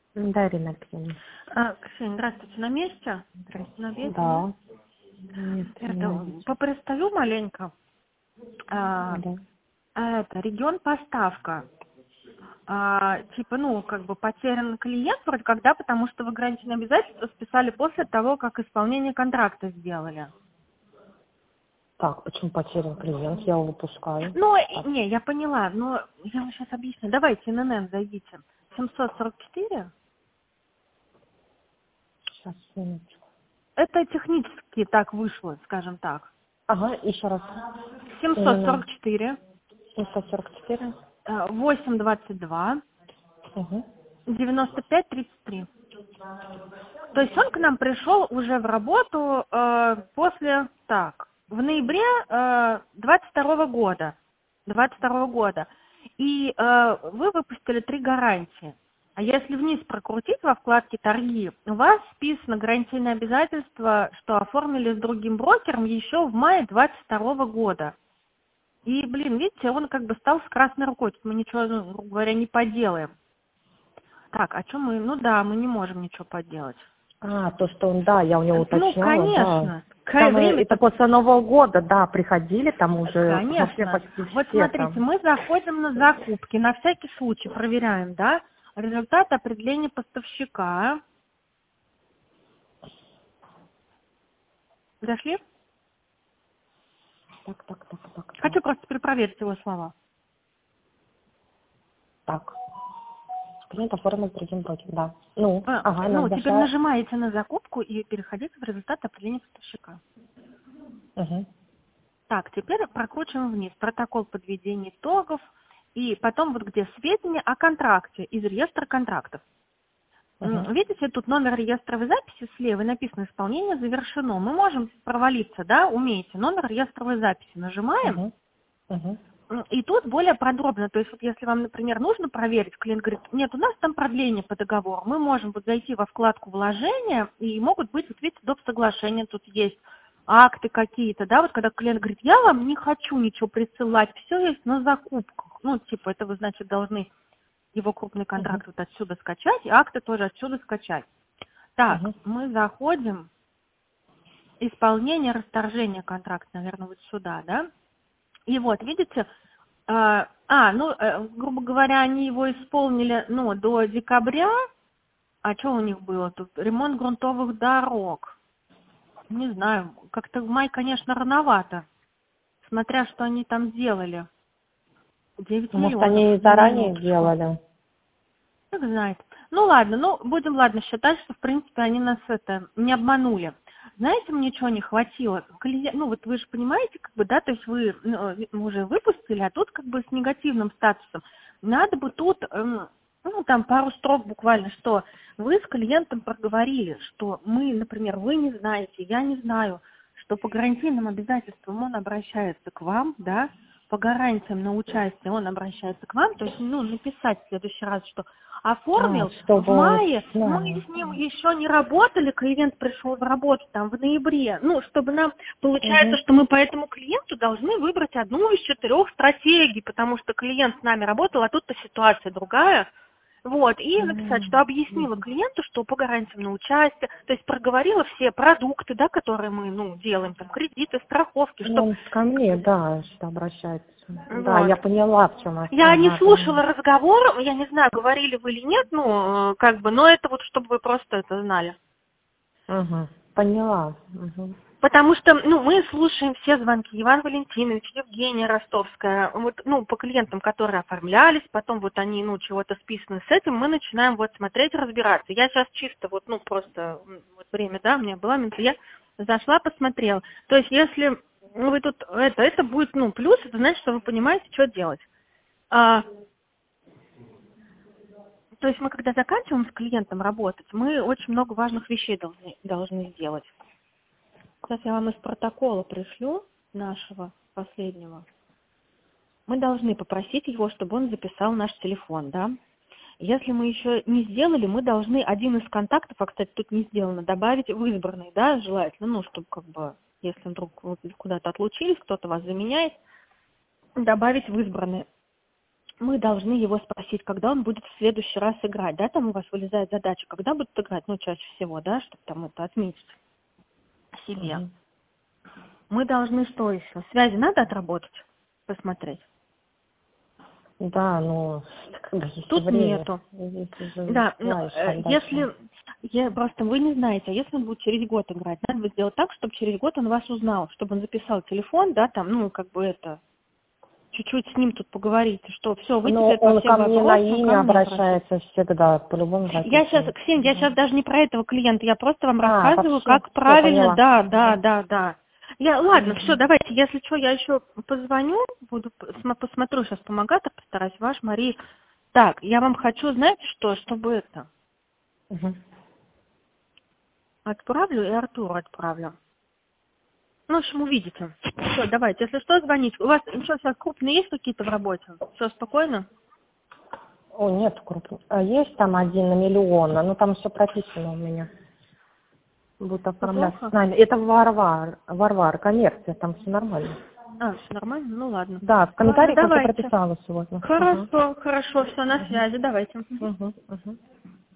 Да, Ирина Алексеевна. Ксения, здравствуйте, на месте? Здравствуйте. На месте? Да. Место не Это, найдите. попристаю маленько. Да. Это регион поставка. Типа, как бы потерян клиент вроде когда, потому что вы ограниченные обязательства списали после того, как исполнение контракта сделали. Так, почему потерян клиент? Я его выпускаю. Ну, Так, не, я поняла, но я вам сейчас объясню. Давайте, ННН зайдите. 744. сейчас, минуточку. Это технически так вышло, скажем так. Ага, еще раз. Именно 744. 744. 822. Угу. 95-33. То есть он к нам пришел уже в работу в ноябре 22 года. 22 года. И вы выпустили 3 гарантии. А если вниз прокрутить во вкладке «Торги», у вас списано гарантийное обязательство, что оформили с другим брокером еще в мае 22 года. И, видите, он как бы стал с красной рукой. Тут мы ничего, грубо говоря, не поделаем. Так, а что мы? Ну да, мы не можем ничего поделать. То, что он, да, я у него Ну, уточняла, да. конечно. Там это Время-то, после Нового года, да, приходили, там уже вообще конечно. почти Вот все смотрите, там. мы заходим на закупки, на всякий случай проверяем, да, результат определения поставщика. Зашли? Так. Хочу просто перепроверить его слова. Так. Клиент оформил с другим брокером, да. Ага, Теперь нажимаю. нажимаете на закупку и переходите в результат определения поставщика. Угу. Так, теперь прокручиваем вниз. Протокол подведения итогов. И потом вот где сведения о контракте из реестра контрактов. Угу. Видите, тут номер реестровой записи слева, и написано «Исполнение завершено». Мы можем провалиться, да, умеете. Номер реестровой записи нажимаем, Угу. Угу. и тут более подробно. То есть вот если вам, например, нужно проверить, клиент говорит, нет, у нас там продление по договору, мы можем вот зайти во вкладку «Вложения», и могут быть, вот видите, доп. Соглашения тут есть, акты какие-то, да, вот когда клиент говорит, я вам не хочу ничего присылать, все есть на закупках. Это вы, значит, должны его крупный Угу. контракт вот отсюда скачать, и акты тоже отсюда скачать. Так, Угу. мы заходим, исполнение, расторжение контракта, наверное, вот сюда, да? И вот, видите, грубо говоря, они его исполнили, до декабря, а что у них было тут? Ремонт грунтовых дорог. Не знаю, как-то в май, конечно, рановато, смотря что они там делали. 9 Может, миллионов они на заранее минуточку. делали? Как знает. Ну ладно, будем, считать, что в принципе они нас не обманули. Знаете, мне чего не хватило? Вот вы же понимаете, да, то есть вы уже выпустили, а тут как бы с негативным статусом. Надо бы тут, там пару строк буквально, что вы с клиентом проговорили, что мы, например, вы не знаете, я не знаю, что по гарантийным обязательствам он обращается к вам, да, по гарантиям на участие он обращается к вам, то есть, написать в следующий раз, что оформил в Чтобы... мае, мы с ним еще не работали, клиент пришел в работу там в ноябре, чтобы нам, получается, Угу. что мы по этому клиенту должны выбрать одну из 4 стратегий, потому что клиент с нами работал, а тут-то ситуация другая. Вот, и написать, что объяснила клиенту, что по гарантиям на участие, то есть проговорила все продукты, да, которые мы, делаем, там, кредиты, страховки, что... Он ко мне, да, что обращается. Да, Вот. я поняла, в чем Я не надо. слушала разговор, я не знаю, говорили вы или нет, но это вот, чтобы вы просто это знали. Угу. Поняла. Угу. Потому что, мы слушаем все звонки. Иван Валентинович, Евгения Ростовская, по клиентам, которые оформлялись, потом вот они, чего-то списаны с этим, мы начинаем вот смотреть, разбираться. Я сейчас чисто просто, время, да, у меня была минута, я зашла, посмотрела. То есть, если вы тут, это будет, плюс, это значит, что вы понимаете, что делать. То есть мы, когда заканчиваем с клиентом работать, мы очень много важных вещей должны сделать. Сейчас я вам из протокола пришлю нашего последнего. Мы должны попросить его, чтобы он записал наш телефон, да. Если мы еще не сделали, мы должны один из контактов, а, кстати, тут не сделано, добавить в избранный, да, желательно, чтобы если вдруг вы куда-то отлучились, кто-то вас заменяет, добавить в избранный. мы должны его спросить, когда он будет в следующий раз играть, да, там у вас вылезает задача, когда будет играть, ну, чаще всего, да, чтобы там это отметить себе. Мы должны что еще? Связи надо отработать, посмотреть? Да, ну, когда есть Тут время. нету. Если Да, знаешь, если, просто вы не знаете, а если он будет через год играть, надо бы сделать так, чтобы через год он вас узнал, чтобы он записал телефон, да, там, ну, как бы это, чуть-чуть с ним тут поговорить, что все, вы но теперь по он ко всем мне на вопросам ко имя мне обращаетесь. обращается всегда, по-любому Я сейчас, записывает. Ксения, я сейчас даже не про этого клиента, я просто вам рассказываю, Вообще, как все правильно, поняла. да. Ладно, все, Мгм. давайте, если что, я еще позвоню, буду, посмотрю сейчас помогать, постараюсь, ваш Мария. Так, я вам хочу, знаете что, чтобы это, Мгм. отправлю и Артуру отправлю. Ну, в общем, увидите. Все, давайте, если что, звоните. У вас еще сейчас крупные есть какие-то в работе? Все спокойно? О, нет, крупный. А есть там 1 на миллион, ну там все прописано у меня. Будут Всё оформляться плохо? с нами. Это Варвар, коммерция, там все нормально. Все нормально? Ну, ладно. Да, в Ладно, комментариях я все давайте. прописала сегодня. Хорошо, все, на связи, давайте. Угу.